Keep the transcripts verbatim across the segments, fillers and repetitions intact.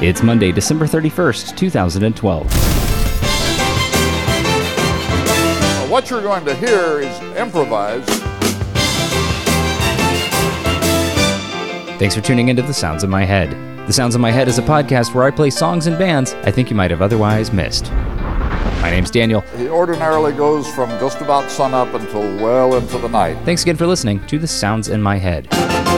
It's Monday, December thirty-first, two thousand twelve. What you're going to hear is improvised. Thanks for tuning into The Sounds in My Head. The Sounds in My Head is a podcast where I play songs and bands I think you might have otherwise missed. My name's Daniel. He ordinarily goes from just about sunup until well into the night. Thanks again for listening to The Sounds in My Head.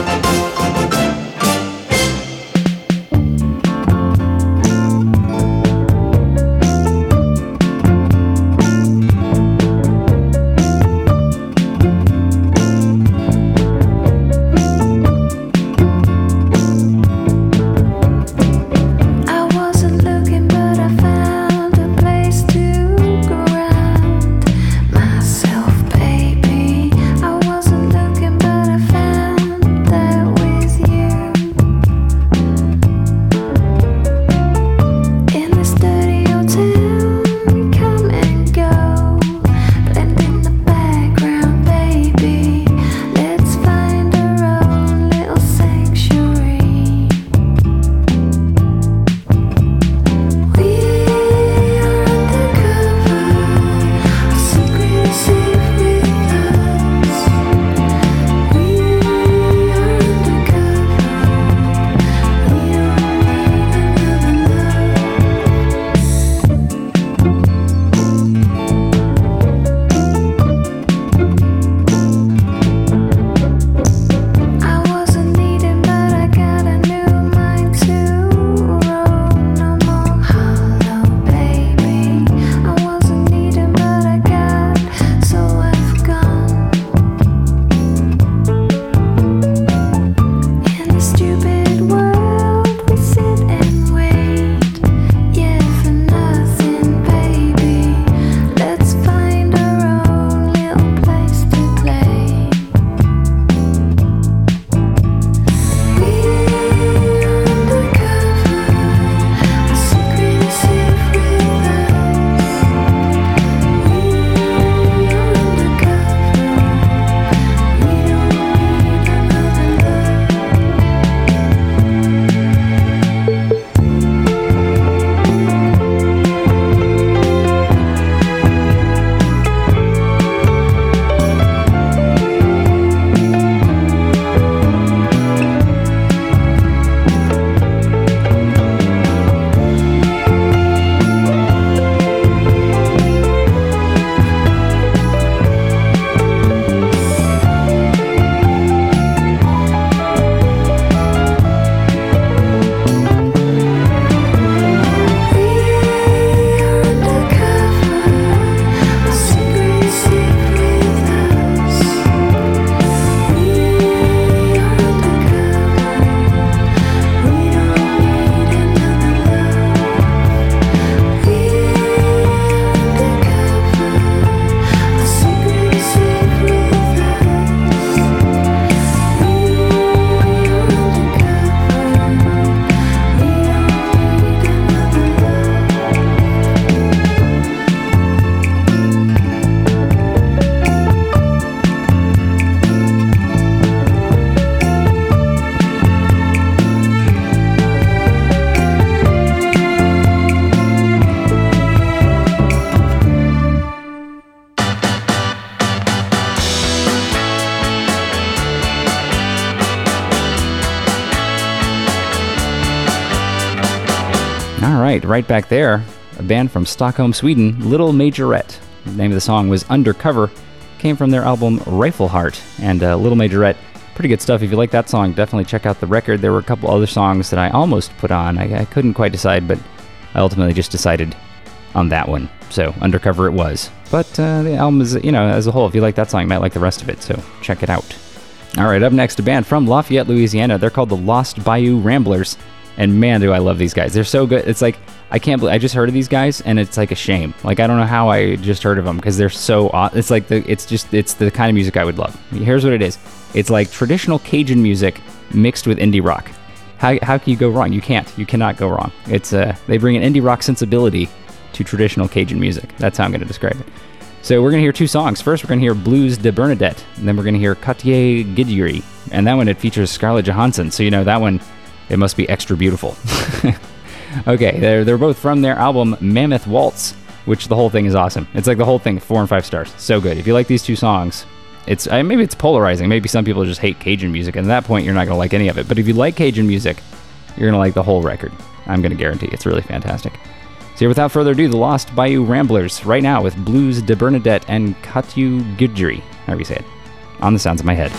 Right back there, a band from Stockholm, Sweden, Little Majorette. The name of the song was Undercover, came from their album Rifle Heart, and uh, Little Majorette, pretty good stuff. If you like that song, definitely check out the record. There were a couple other songs that I almost put on. I, I couldn't quite decide, but I ultimately just decided on that one. So Undercover it was. But uh, the album is, you know, as a whole, if you like that song, you might like the rest of it, so check it out. All right, up next, a band from Lafayette, Louisiana. They're called the Lost Bayou Ramblers. And man, do I love these guys. They're so good. It's like, I can't believe I just heard of these guys, and it's like a shame. Like, I don't know how I just heard of them, because they're so aw- it's like the it's just it's the kind of music I would love. Here's what it is. It's like traditional Cajun music mixed with indie rock. How how can you go wrong? You can't. You cannot go wrong. It's uh they bring an indie rock sensibility to traditional Cajun music. That's how I'm going to describe it. So we're going to hear two songs. First, we're going to hear Blues de Bernadette, and then we're going to hear Quartier Guidry. And that one, it features Scarlett Johansson. So, you know, that one, it must be extra beautiful. Okay, they're, they're both from their album Mammoth Waltz, which the whole thing is awesome. It's like the whole thing, four and five stars. So good. If you like these two songs, it's uh, maybe it's polarizing. Maybe some people just hate Cajun music, and at that point, you're not going to like any of it. But if you like Cajun music, you're going to like the whole record. I'm going to guarantee. It's really fantastic. So here, without further ado, the Lost Bayou Ramblers, right now with Blues de Bernadette and Katu Gudjuri, however you say it, on the Sounds of My Head.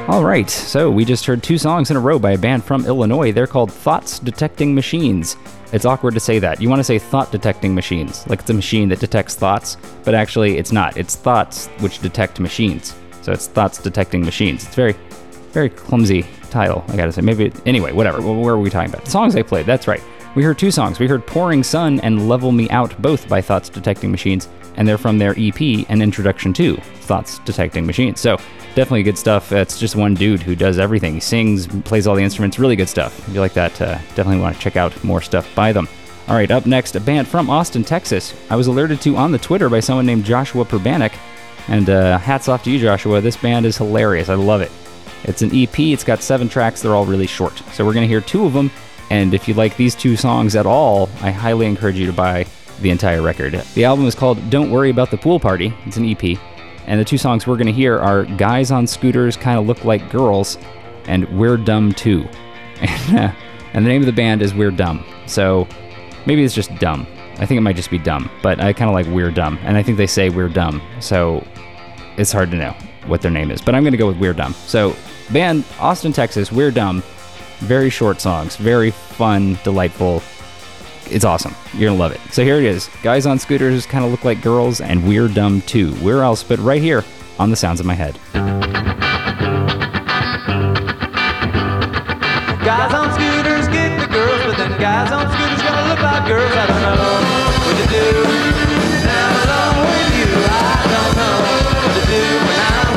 All right, so we just heard two songs in a row by a band from Illinois. They're called Thoughts Detecting Machines. It's awkward to say that. You want to say thought detecting machines, like it's a machine that detects thoughts, but actually it's not. It's thoughts which detect machines. So it's Thoughts Detecting Machines. It's very, very clumsy title, I gotta say. Maybe, anyway, whatever. Where were we talking about? The songs they played, that's right. We heard two songs. We heard Pouring Sun and Level Me Out, both by Thoughts Detecting Machines, and they're from their E P, An Introduction to Thoughts Detecting Machines. So definitely good stuff. It's just one dude who does everything. He sings, plays all the instruments, really good stuff. If you like that, uh, definitely want to check out more stuff by them. All right, up next, a band from Austin, Texas. I was alerted to on the Twitter by someone named Joshua Perbanek, and uh, hats off to you, Joshua. This band is hilarious. I love it. It's an E P. It's got seven tracks. They're all really short. So we're going to hear two of them, and if you like these two songs at all, I highly encourage you to buy the entire record. The album is called Don't Worry About the Pool Party. It's an E P. And the two songs we're going to hear are Guys on Scooters Kind of Look Like Girls and We're Dumb Too. And, uh, and the name of the band is We're Dumb. So maybe it's just dumb. I think it might just be dumb, but I kind of like We're Dumb. And I think they say We're Dumb. So it's hard to know what their name is. But I'm going to go with We're Dumb. So band, Austin, Texas, We're Dumb. Very short songs. Very fun, delightful. It's awesome. You're gonna love it. So here it is. Guys on Scooters Kind of Look Like Girls and We're Dumb Too. Where else but right here on The Sounds of My Head. Guys on scooters get the girls, but then guys on scooters gonna look like girls. I don't know what to do now alone with you. I don't know what to do when I'm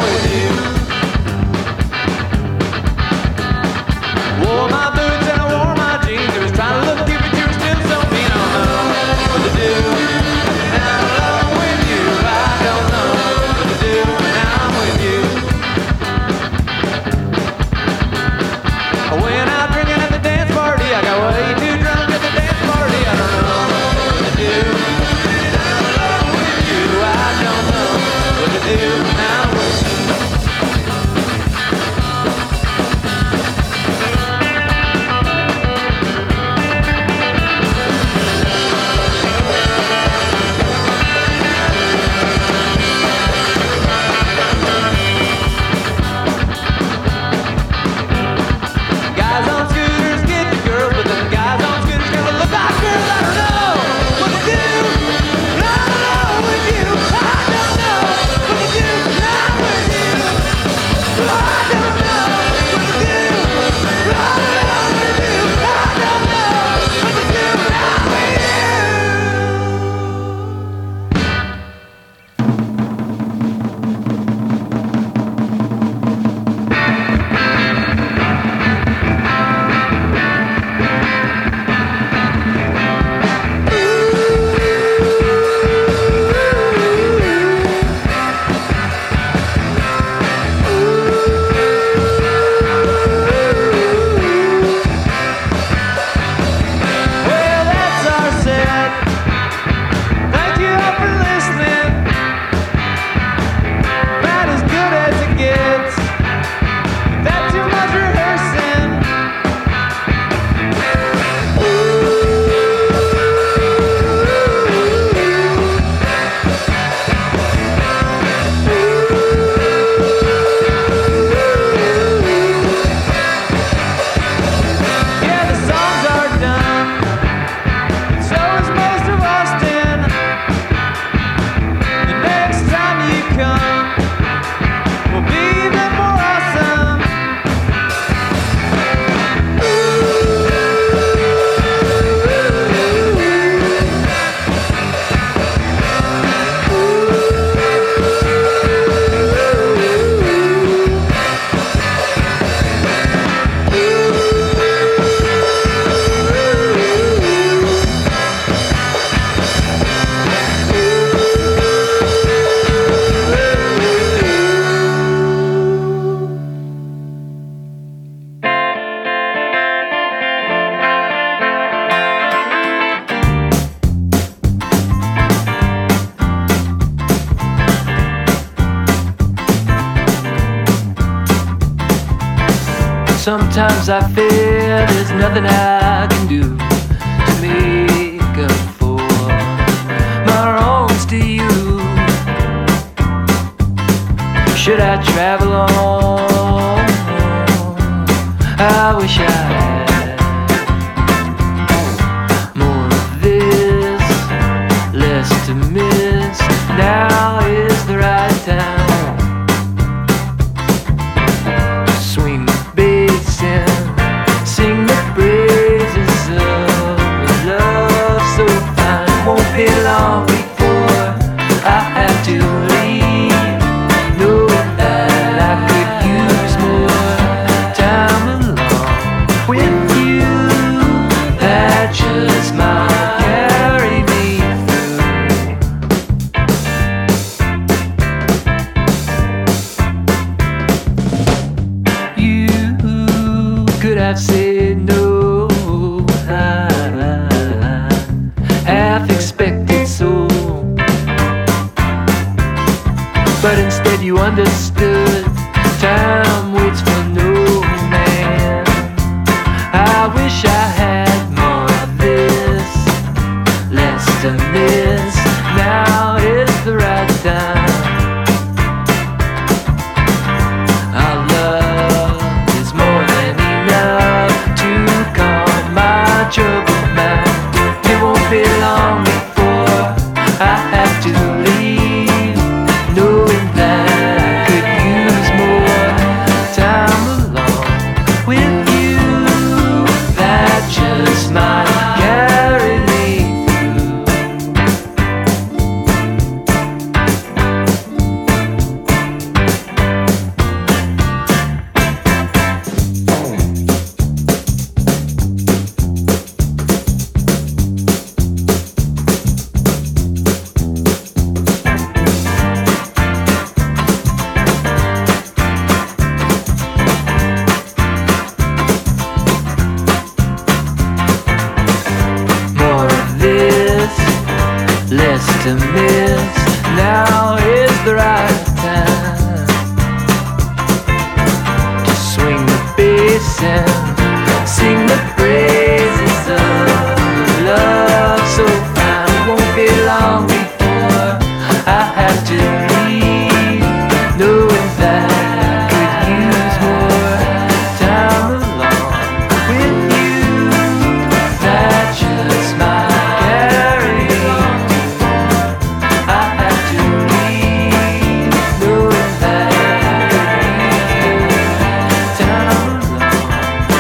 with you. Wore my boots and I wore my jeans. It was trying to look cute, but you were still so mean. I don't know what to do now alone with you. I don't know what to do when I'm with you. I went out drinking at the dance party. I got way too drunk at the dance party. I don't know what to do now alone with you. I don't know what to do now with you. Guys on scooters get the girls, but then guys on scooters gonna look like girls. I don't know what to do. Not alone with you. I don't know what to do. Not with you. I don't know what to do. Not alone with you. I don't know what to do. Not with you. Well, that's our set. Thank you all for listening. About as good as it gets. Without too much rehearsing. Yeah, the songs are done. So is most of Austin. The next time you come, will be even more awesome. Sometimes I fear there's nothing I can do to make up for my wrongs to you. Should I travel on wish I had more of this, less to miss. Now is the right time to swing the bass and sing the praises of a love so fine. Won't be long before I have to leave, knowing that I could use more time alone with you. That just might carry me through. You could have said no, I half expected so, but instead you understood. Time waits for no man. I wish I had more of this, less to miss. Now is the right time. Our love is more than enough to calm my troubled mind. It won't be long before I have to leave, knowing that I could use more time alone with you. That just might carry me more of this, less to miss. Now is the right time to swing the bass and sing the praises of love so fine. Won't be long before I have to leave, knowing that I could use more time alone with you. That just might carry me. I have to leave, knowing that I could use more time alone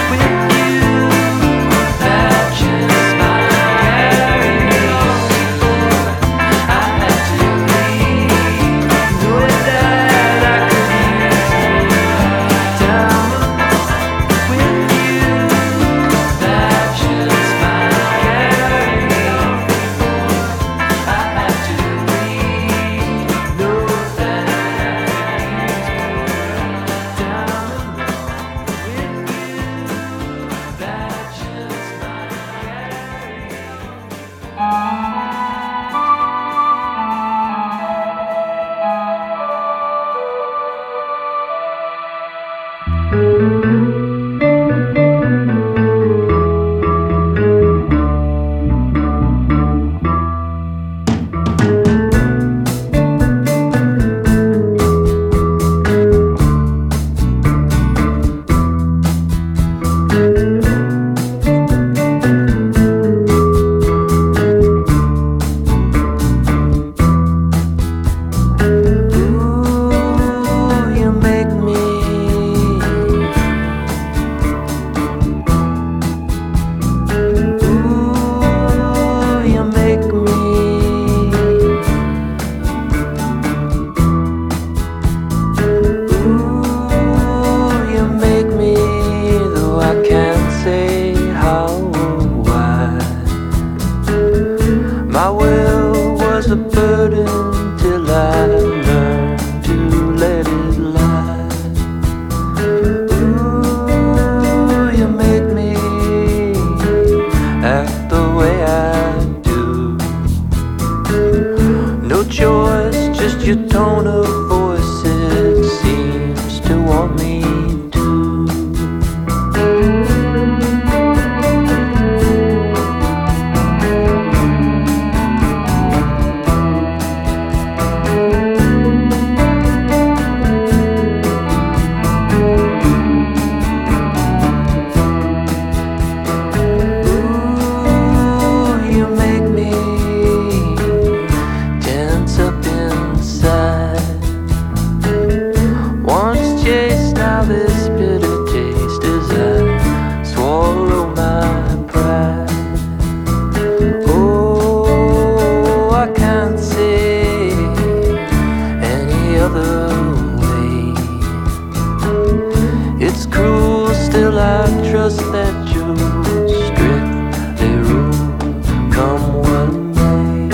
cruel, still I trust that you'll strictly rule, come what may.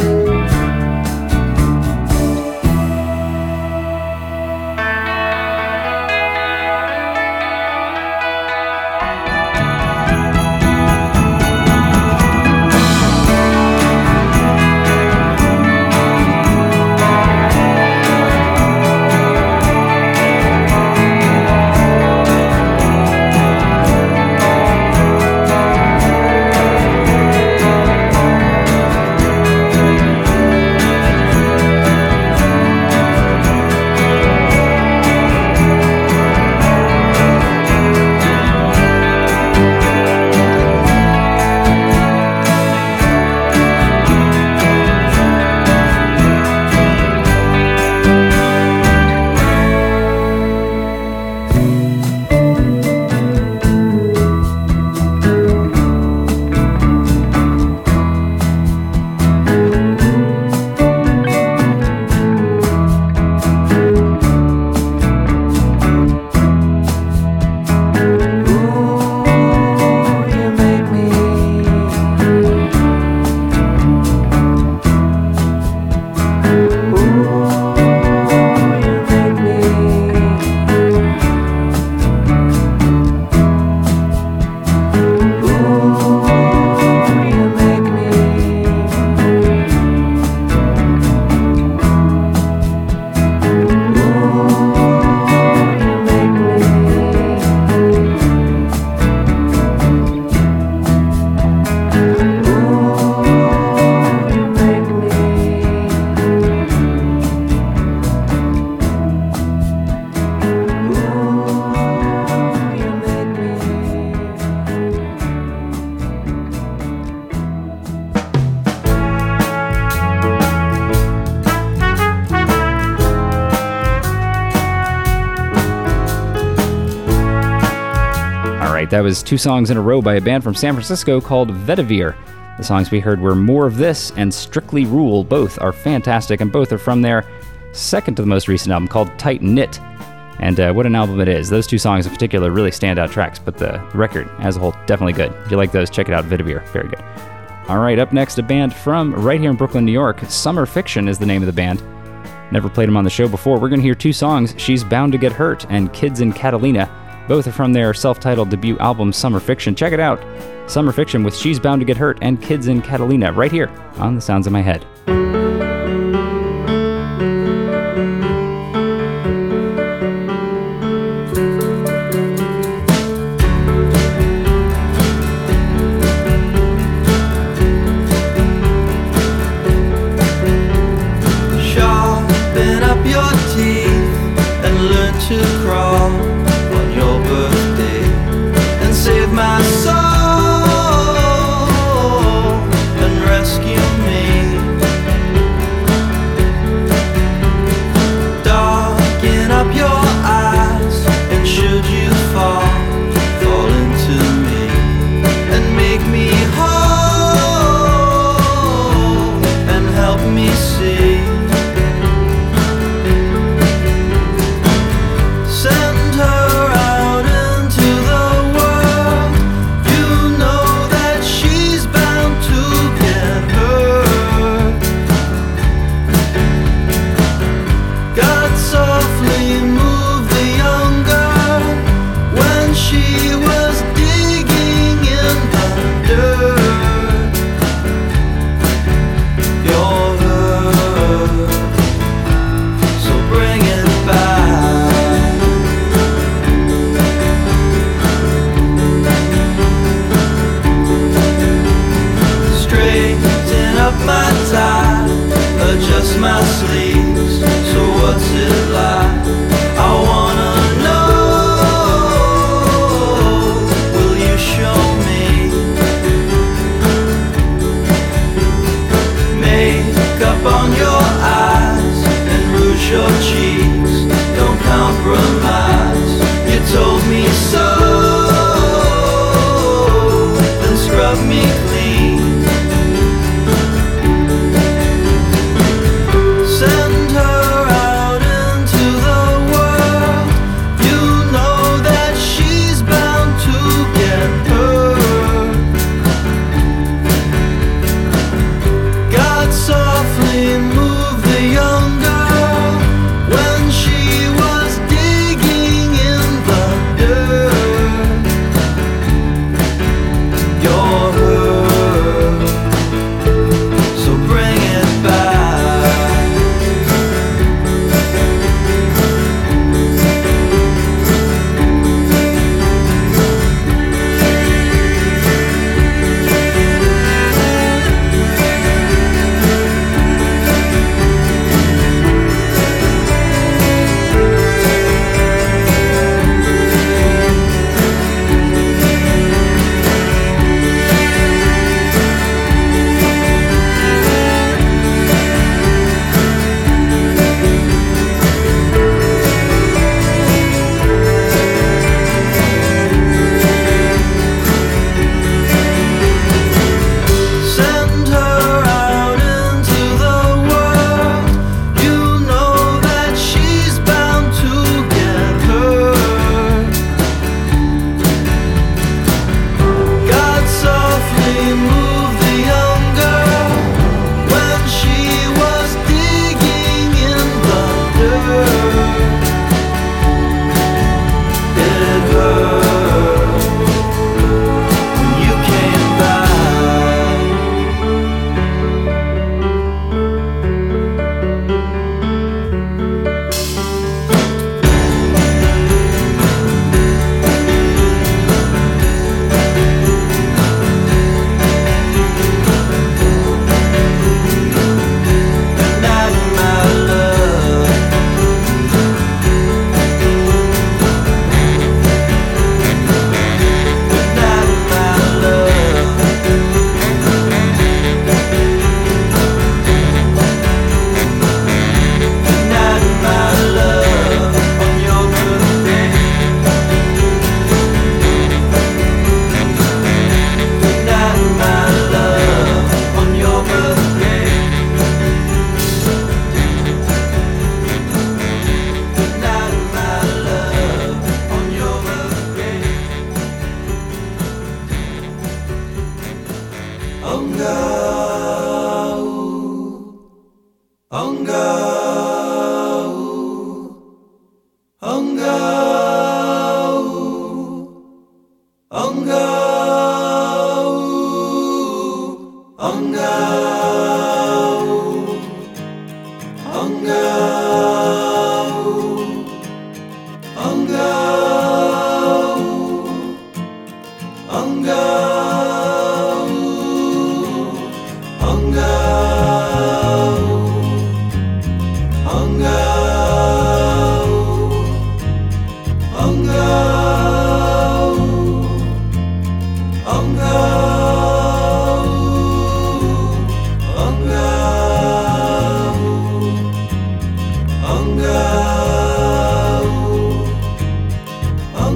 That was two songs in a row by a band from San Francisco called Vetiver. The songs we heard were More of This and Strictly Rule. Both are fantastic, and both are from their second to the most recent album called Tight Knit. And uh, what an album it is. Those two songs in particular really stand out tracks, but the record as a whole, definitely good. If you like those, check it out, Vetiver. Very good. All right, up next, a band from right here in Brooklyn, New York. Summer Fiction is the name of the band. Never played them on the show before. We're going to hear two songs, She's Bound to Get Hurt and Kids in Catalina. Both are from their self-titled debut album, Summer Fiction. Check it out. Summer Fiction with She's Bound to Get Hurt and Kids in Catalina, right here on The Sounds of My Head. Sharpen up your teeth and learn to crawl on your birthday and save my soul and rescue me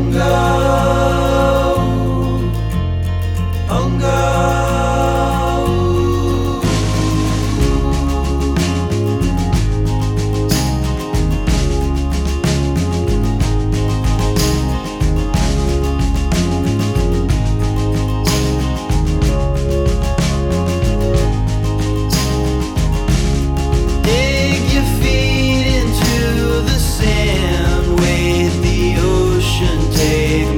Take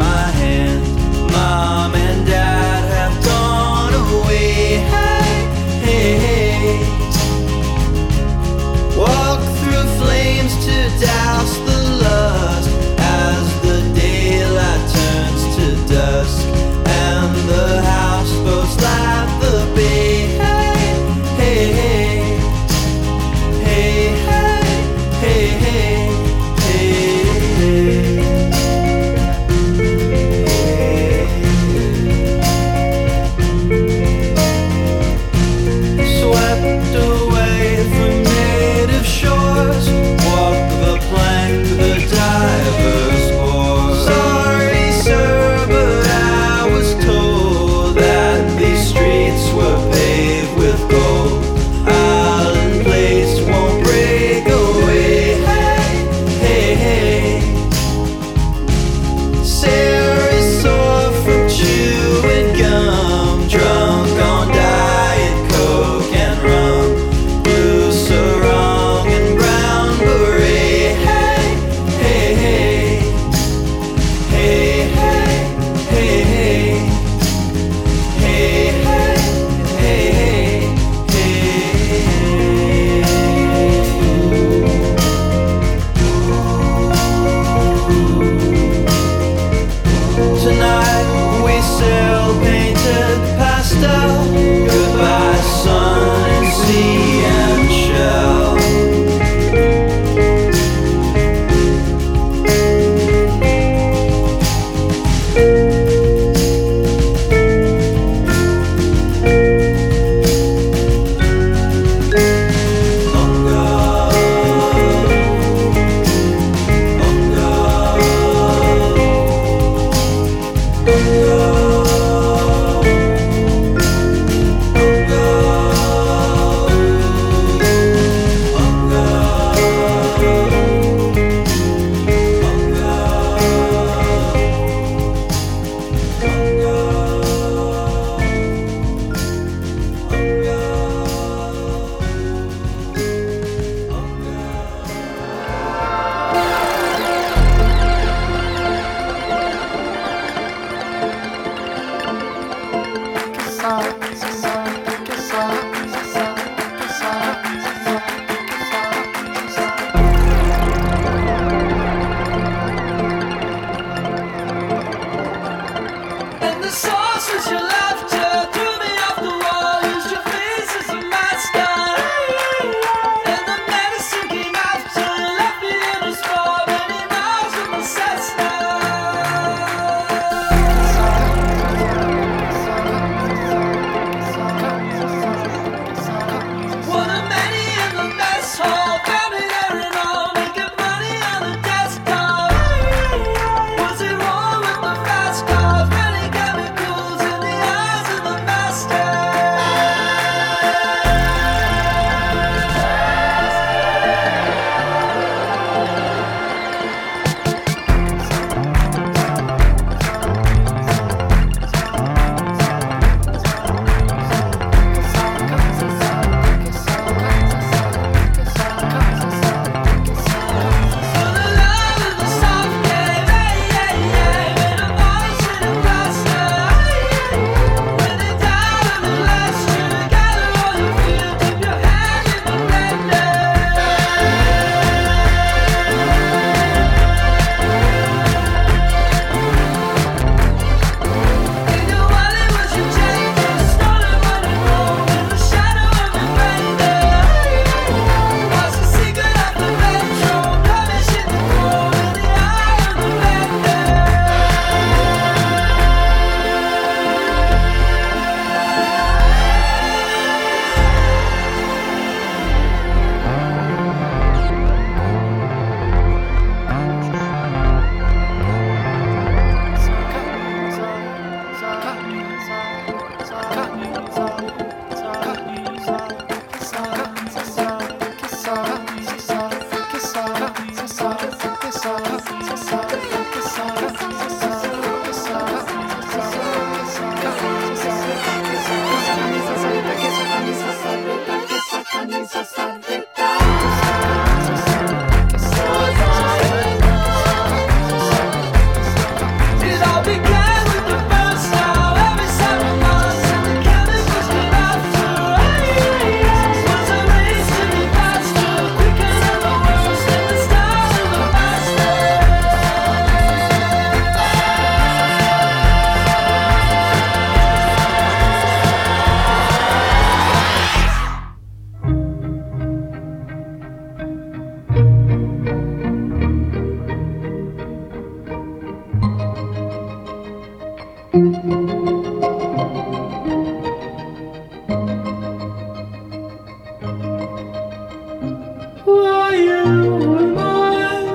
Who are you? Who am I?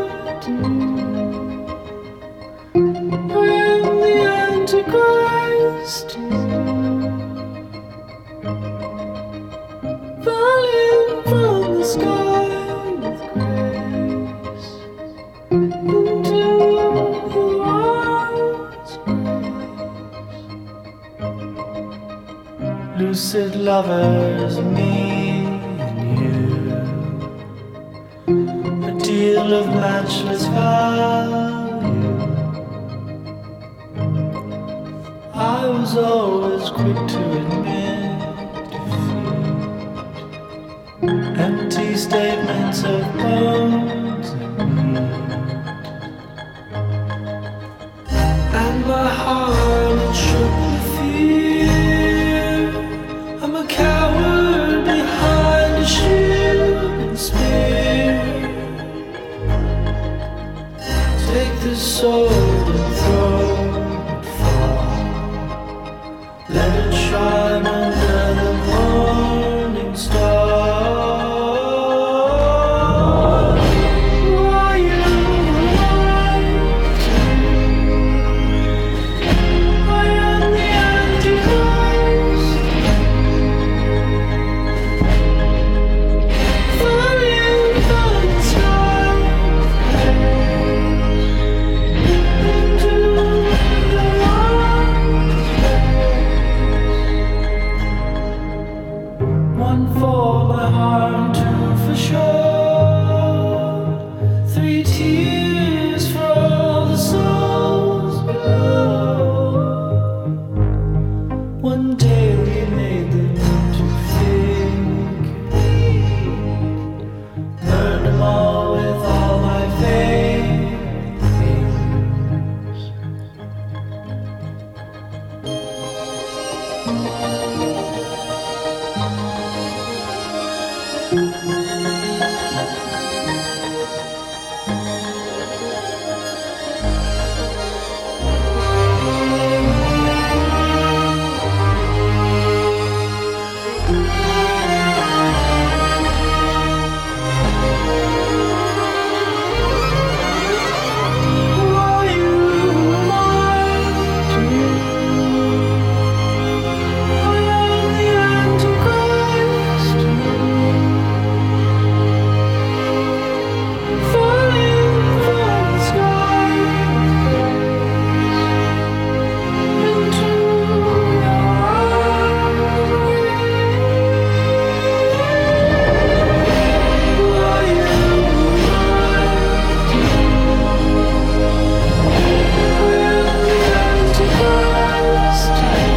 I am the Antichrist, falling from the sky with grace into your arms. Lucid lovers, me and you, a deal of matchless value. I was always quick to admit defeat, empty statements of bones and meat, and my heart it shook with fear. I'm a coward behind a shield and spear. Take this sword and throw it far. Let it shine under the morning star. Who are you? Who am I? I am the Antichrist, falling from the sky into the arms. One for my heart, two for sure. Three tears for all the souls below. One day we made them to figure. Burned them all with all my faith things. Who are you? Who am I to you? I am the Antichrist, falling from the sky into your arms. Who are you? Who am I? I am the Antichrist,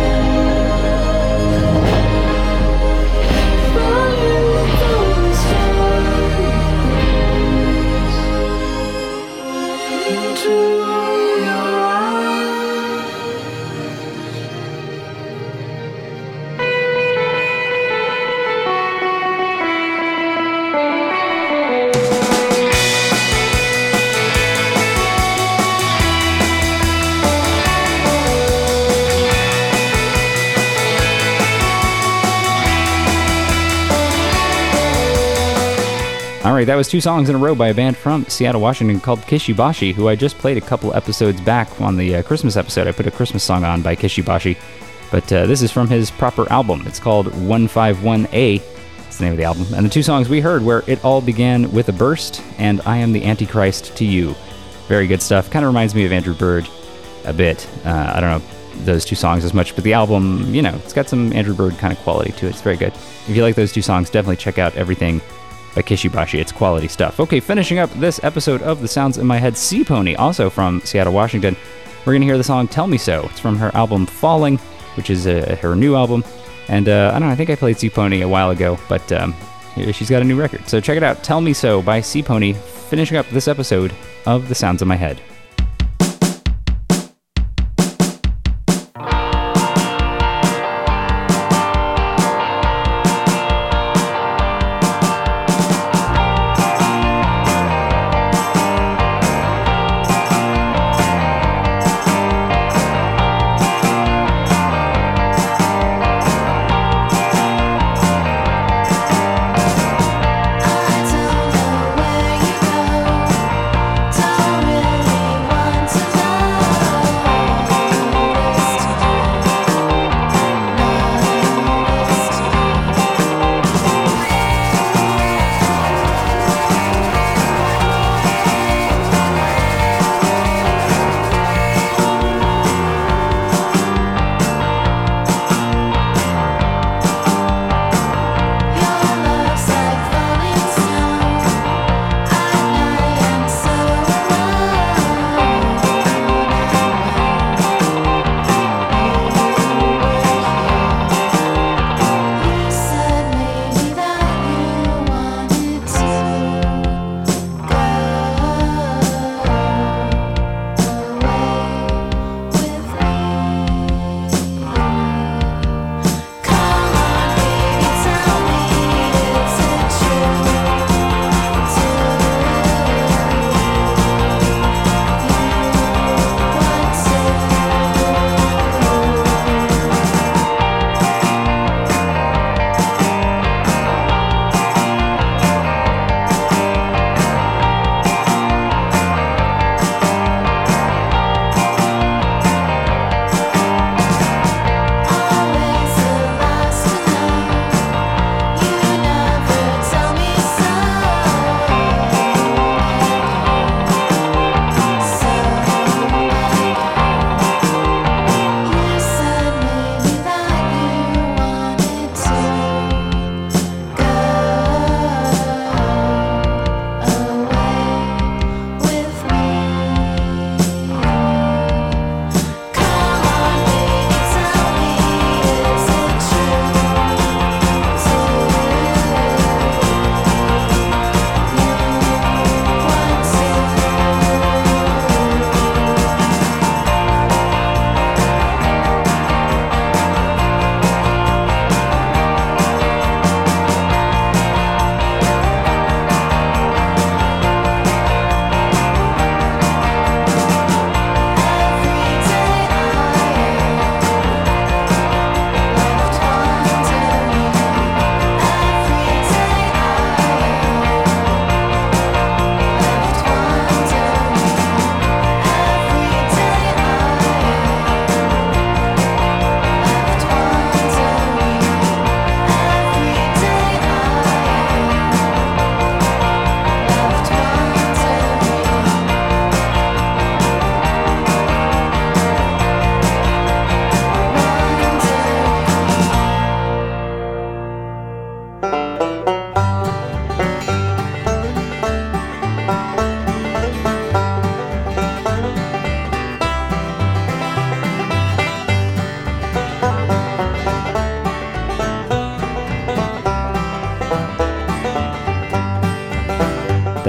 falling from the sky into your arms. All right, that was two songs in a row by a band from Seattle, Washington called Kishibashi, who I just played a couple episodes back on the uh, Christmas episode. I put a Christmas song on by Kishibashi, but uh, this is from his proper album. It's called one fifty-one A. It's the name of the album. And the two songs we heard were It All Began With a Burst and I Am the Antichrist to You. Very good stuff. Kind of reminds me of Andrew Bird a bit. Uh, I don't know those two songs as much, but the album, you know, it's got some Andrew Bird kind of quality to it. It's very good. If you like those two songs, definitely check out everything by Kishibashi. It's quality stuff. Okay, finishing up this episode of The Sounds in My Head, Sea Pony, also from Seattle, Washington. We're going to hear the song Tell Me So. It's from her album Falling, which is uh, her new album. And uh, I don't know, I think I played Sea Pony a while ago, but um, she's got a new record. So check it out, Tell Me So by Sea Pony, finishing up this episode of The Sounds in My Head.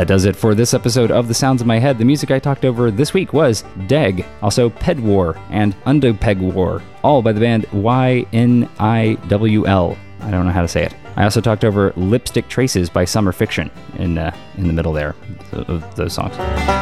That does it for this episode of The Sounds of My Head. The music I talked over this week was Deg, also Ped War, and Undopeg War, all by the band Y N I W L. I don't know how to say it. I also talked over Lipstick Traces by Summer Fiction in uh, in the middle there of those songs.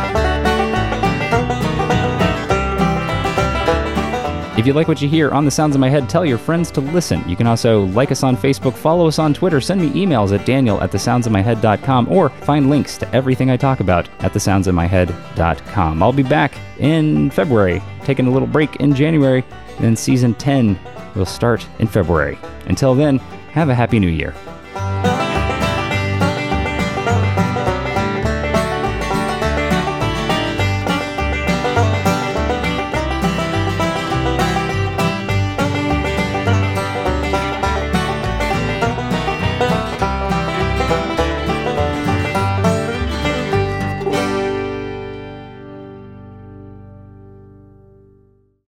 If you like what you hear on The Sounds of My Head, tell your friends to listen. You can also like us on Facebook, follow us on Twitter, send me emails at daniel at the sounds of my head dot com, or find links to everything I talk about at the sounds of my head dot com. I'll be back in February, taking a little break in January, and then season ten will start in February. Until then, have a happy new year.